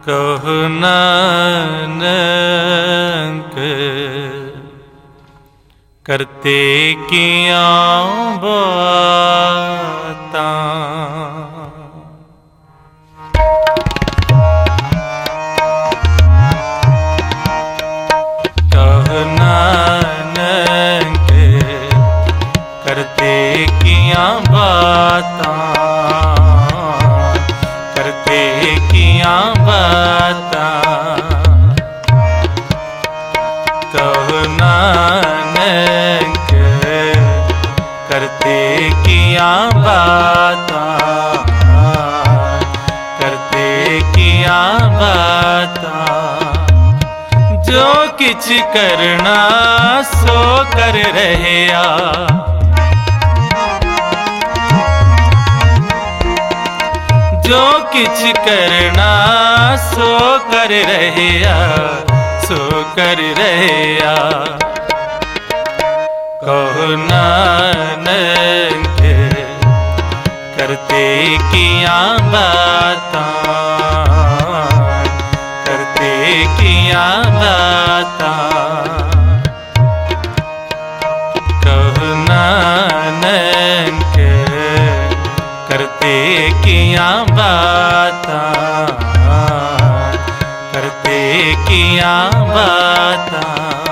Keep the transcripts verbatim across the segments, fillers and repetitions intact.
कहो नानक करते किया बातां। कहो नानक करते किया बातां, करते किया बातां। कहो नानक करते किया बातां, करते किया बातां। जो किछ करना सो कर रहया, जो किछ करना सो कर रहया, सो कर रहया। कहो नानक करते किया बातां, करते किया बातां। कहो नानक करते किया बातां, करते किया बातां।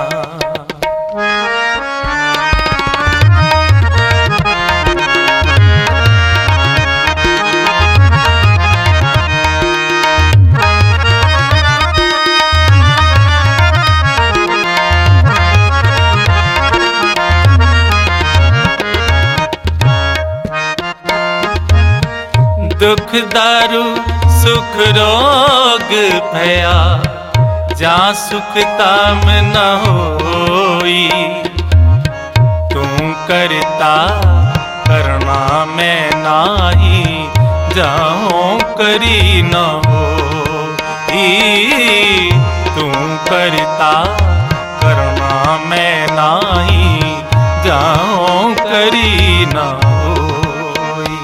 दुख दारू सुख रोग भया, जा सुख ताम न होई। तू करता करना मैं नाही, जाऊं करी न होई। तू करता करना मैं नाही, जाऊं करी न होई।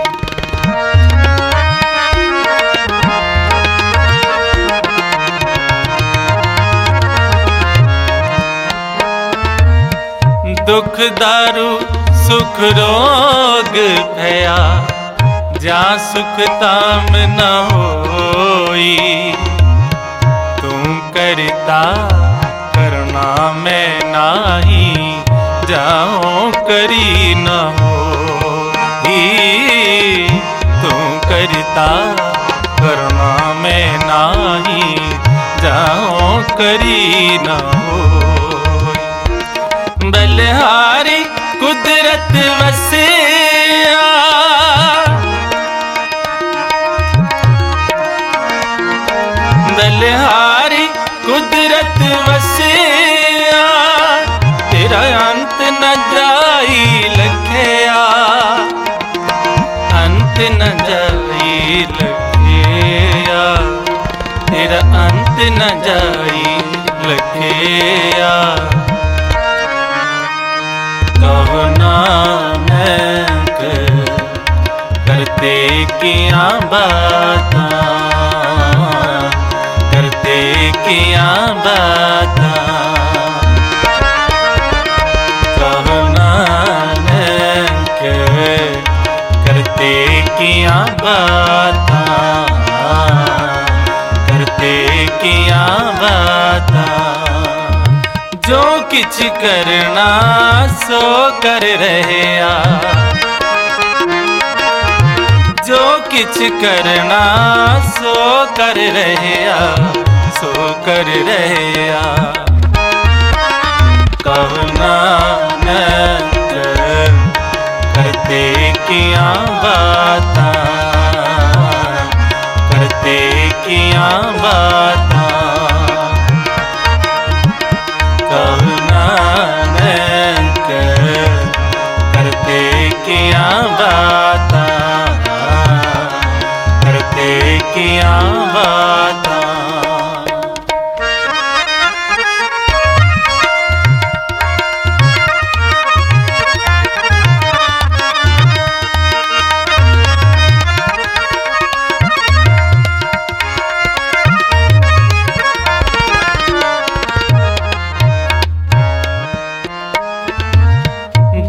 दुख दारू सुख रोग भया, जा सुख ताम न होई। तू करता करना मैं नाही, जाऊं करी न होई। तू करता करना मैं नाही, जाऊं करी न होई। बलिहारी कुदरत वसिया, बलिहारी कुदरत वसिया। तेरा अंत न जाई लखया, अंत न जाई लखया। तेरा अंत न जाई लखया। कहो नानक करते किया बातां, करते किया बातां। कहो नानक करते किया बातां, करते किया बातां। जो किछ करना सो कर रहया, जो किछ करना सो कर रहया, सो कर रहया। कहो नानक करते किया बातां, करते किया बातां। कहो नानक करते किया बातां, करते किया बातां।